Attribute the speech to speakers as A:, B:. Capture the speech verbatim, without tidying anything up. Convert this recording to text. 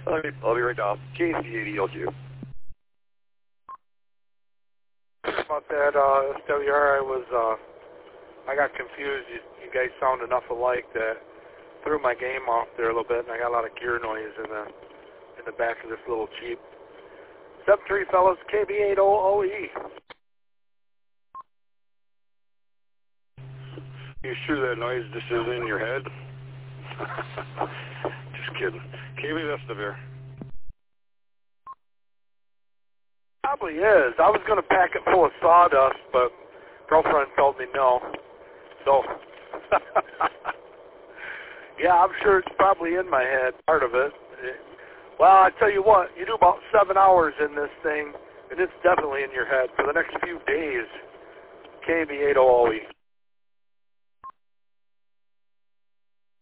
A: I'll be, I'll be right down. K C eighty L Q.
B: About that uh, S W R, I was, uh, I got confused. You, you guys sound enough alike that threw my game off there a little bit, and I got a lot of gear noise in the in the back of this little Jeep. seven three fellas, K B eight zero zero E.
A: You sure that noise just is in your head? Just kidding. K B Vestavir.
B: Probably is. I was going to pack it full of sawdust, but girlfriend told me no. So, yeah, I'm sure it's probably in my head, part of it. Well, I tell you what, you do about seven hours in this thing, and it's definitely in your head for the next few days. K B eight zero zero E.